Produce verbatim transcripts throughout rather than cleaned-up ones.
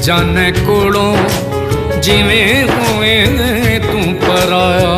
जाने कोलों जिवें होवे तू पराया।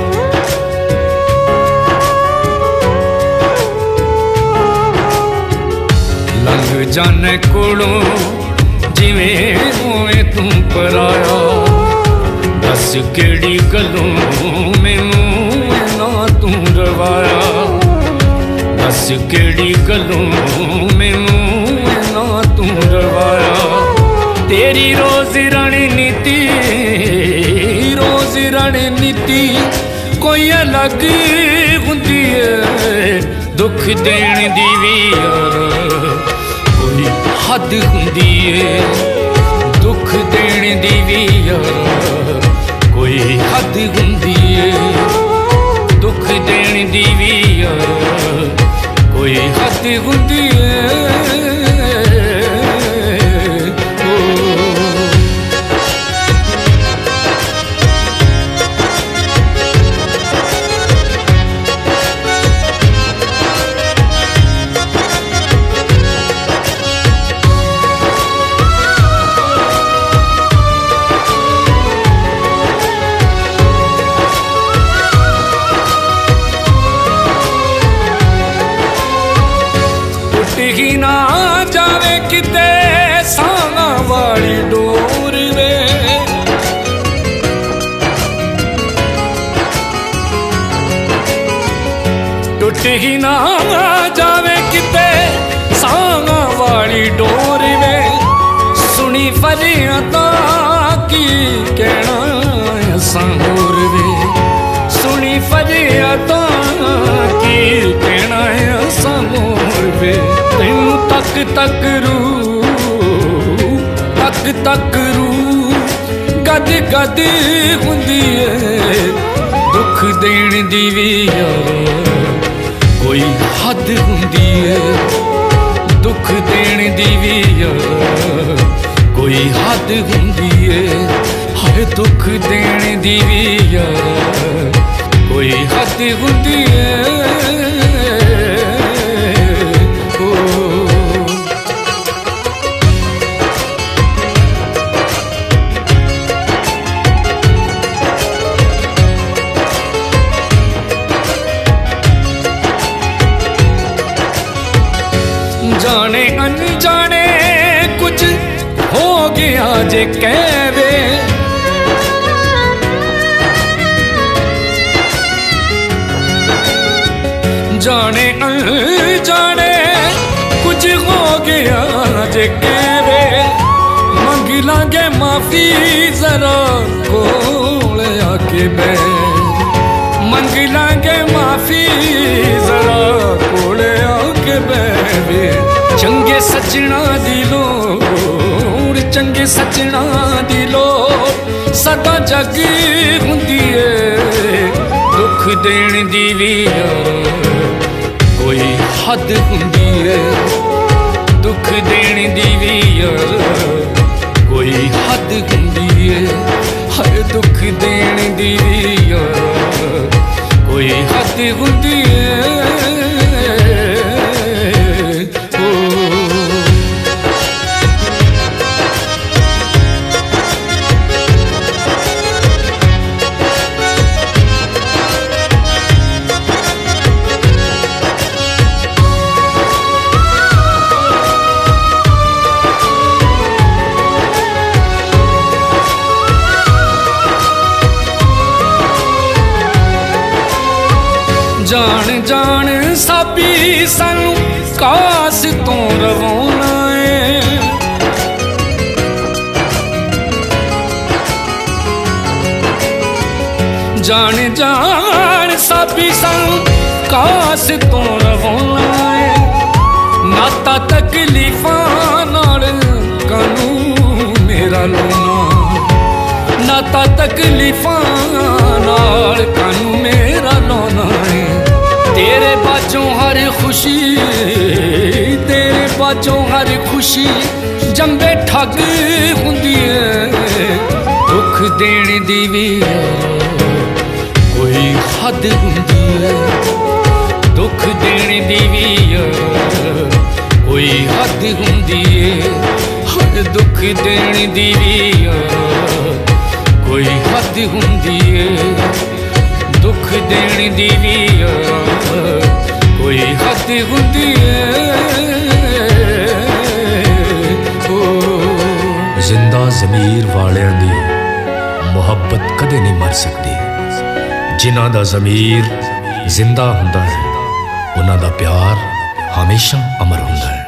लंघ जाने कोलों जिवें होवे तू पराया। दस केड़ी गलों मैनू ना तू रवाया। दस केड़ी गलों मैनू ना तू रवाया। तेरी रोज रणनीति रोज रणनीति कोई अलग हुंदी है। दुख देण दी भी यार कोई हद हुंदी है। दुख देण दी भी यार कोई हद हुंदी है। दुख देण दी भी यार कोई हद हुंदी है। ही ना जावे किते सांगा वाली डोर वे। टुट ही ना जावे किते सांगा वाली डोर वे। सुनी फरियादा की कहना संगोर वे। सुनी फरियादा की कहना संगोर वे। तेनू तक तक रू तक तक रू गद गद हुंदी है। दुख देण दी भी यार कोई हद हुंदी है। दुख देण दी भी यार कोई हद हुंदी है। हाय दुख देण दी भी यार कोई हद हुंदी है। जाने अनजाने कुछ हो गया जे कहवे। जाने अनजाने कुछ हो गया जे कहवे। मंग लांगे माफी जरा कोल आके बै। मंग लांगे माफी जरा कोल आके बै। चंगे सजना दी लोड़ चंगे सजना दी लोड़ सदा जग हुंदी है। दुख देण दी भी यार कोई हद हुंदी है। दुख देण दी भी यार कोई हद हुंदी है। हर दुख देण दी भी यार कोई हद हुंदी है। जान जान साबी सानू कास तो रवाना है। जान जान साबी सानू कास तो रवाना है। नाता तकलीफां नाल कानू मेरा लोना। नाता तकलीफां नाल कानू मेरा लोना है। तेरे बाजों हर खुशी तेरे बाजों हर खुशी जंबे ठग हुंदी है। दुख देण दी भी कोई हद हुंदी है। दुख देण दी भी कोई हद हुंदी है। दुख देण दी भी कोई हद हुंदी है, दुख देण दी भी कोई हद हुंदी है। जिंदा ज़मीर वालियां दी मुहब्बत कदे नहीं मर सकती। जिन्हां दा ज़मीर जिंदा हुंदा है उन्हां दा प्यार हमेशा अमर हुंदा है।